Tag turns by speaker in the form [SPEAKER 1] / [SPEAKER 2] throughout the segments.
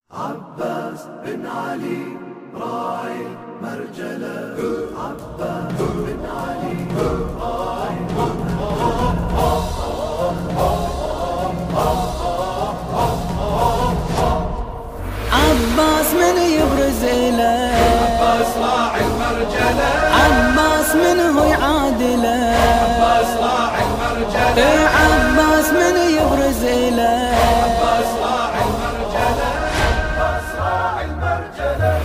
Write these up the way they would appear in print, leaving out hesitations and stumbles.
[SPEAKER 1] عباس بن علي راعي مرجلة. عباس بن علي راعي
[SPEAKER 2] عباس من يبرز إله،
[SPEAKER 1] عباس راعي المرجلة.
[SPEAKER 2] عباس من هو يعادله،
[SPEAKER 1] عباس راعي المرجلة.
[SPEAKER 2] عباس من يبرز إله،
[SPEAKER 1] عباس راعي المرجلة. عباس راعي المرجلة.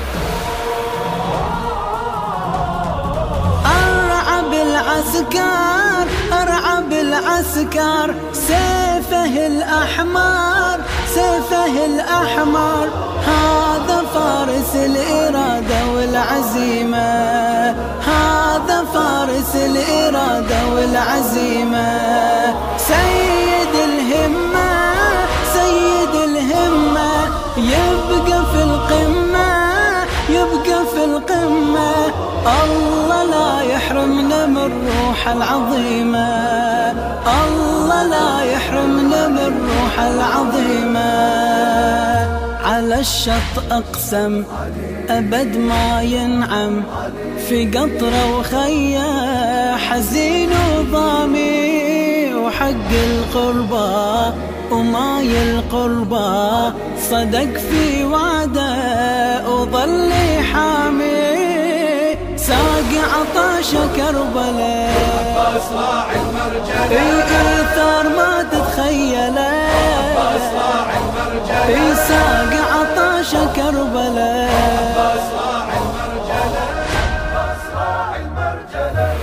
[SPEAKER 2] أرعى بالعسكر، أرعى بالعسكر، سيفه الأحمر، سيفه الأحمر، هذا فارس الإرادة والعزيمة، هذا فارس الإرادة والعزيمة، سيد الهمة، سيد الهمة، يبقى في القمة، يبقى في القمة، الله لا يحرمنا من روح العظيمة، الله لا يحرمنا من روح العظيمة. على الشط أقسم أبد ما ينعم، في قطرة وخيا حزين وضامي، وحق القربى وماي القربى صدق في وعده وظل حامي، ساقي عطاش كربلاء.
[SPEAKER 1] عباس راعي المرجلة.
[SPEAKER 2] إيثار ما تتخيله،
[SPEAKER 1] عباس راعي المرجلة.
[SPEAKER 2] ساقي عطاش كربلاء.
[SPEAKER 1] عباس راعي المرجلة. عباس راعي المرجلة.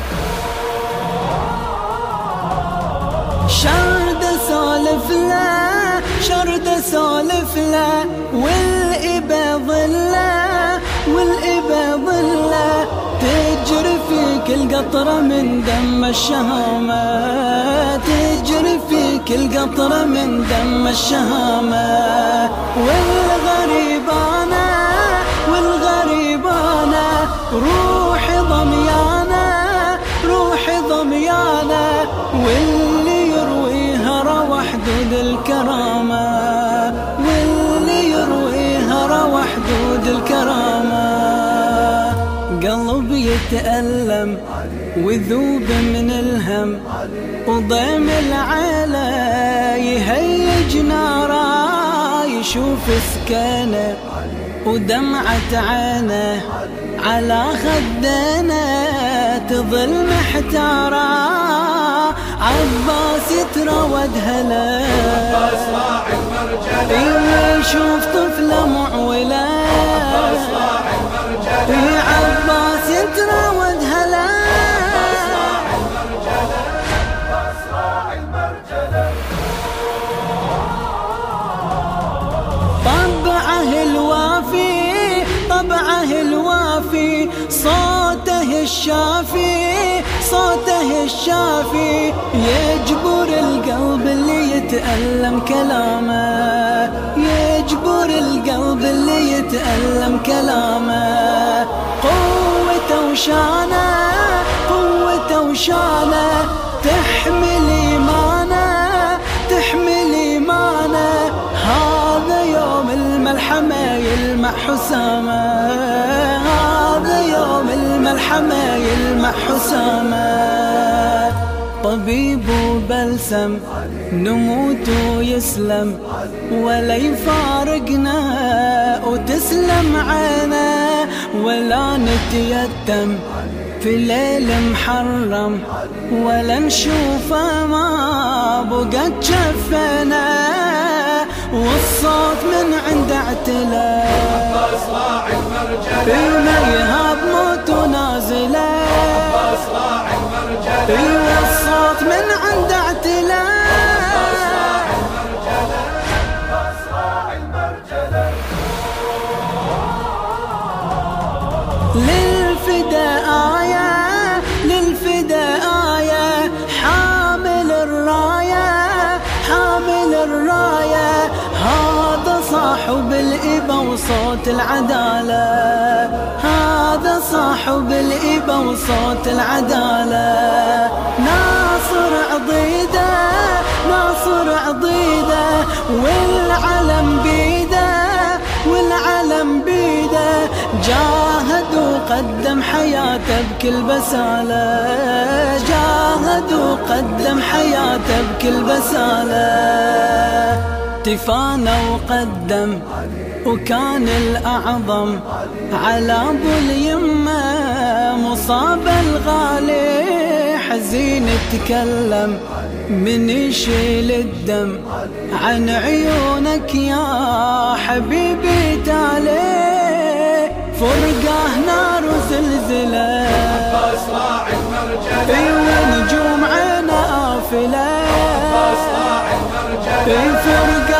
[SPEAKER 2] شرد سولف له، شرد سولف له، والإبا ظله، والإبا ظله، تجري في كل قطرة من دم الشهامة، تجري في كل قطرة من دم الشهامة. والغريب أنا، والغريب أنا، روحي ضميانة، روحي ضميانة، واللي يرويها روى حدود الكرامة، واللي يرويها روى حدود الكرامة. قلبي يتألم وذوب من الهم، وضيم العلا يهيج ناره، يشوف سكانه ودمعة عينه على خدنا تظل محتارة، عباس يتراود هلا،
[SPEAKER 1] عباس راعي المرجلة.
[SPEAKER 2] يشوف طفلة معولة،
[SPEAKER 1] عباس راعي المرجلة.
[SPEAKER 2] عباس يتراود هلا،
[SPEAKER 1] عباس راعي المرجلة. عباس راعي المرجلة.
[SPEAKER 2] طبعه الوافي، طبعه الوافي، صوته الشافي، صوته الشافي، يجبر القلب اللي يتألم كلامه، يجبر القلب اللي يتألم كلامه. قوته وشانه، قوته وشانه، تحمل إيمانه، تحمل إيمانه، هذا يوم الملحمة يلمع حسامه، هذا يوم الملحمة يلمع حسامه. طبيب وبلسم نموت ويسلم، ولا يفارقنا وتسلم عينه، ولا نتيتم في ليل محرم، ولا نشوفه ما بقت شفنا، والصوت من عند اعتلى،
[SPEAKER 1] عباس راعي المرجلة.
[SPEAKER 2] ما يهاب موت نازله،
[SPEAKER 1] عباس راعي المرجلة.
[SPEAKER 2] والصوت من عند اعتلى.
[SPEAKER 1] عباس راعي المرجلة. عباس راعي المرجلة.
[SPEAKER 2] للفداء آية، للفداء آية، حامل الراية، حامل الراية، هذا صاحب الإبا وصوت العدالة، هذا صاحب الإبا وصوت العدالة. ناصر عضيده، ناصر عضيده، والعلم بيده، جاهد وقدم حياته بكل بسالة، جاهد وقدم حياته بكل بسالة. تفانى وقدم وكان الأعظم على أبو اليمة، مصاب الغالي حزين تكلم من يشيل الدم عن عيونك يا حبيبي تالي. فرقاه نار وزلزلة
[SPEAKER 1] صراع المرجلة
[SPEAKER 2] ونجوم عينه آفلة،
[SPEAKER 1] صراع المرجلة
[SPEAKER 2] فرقاه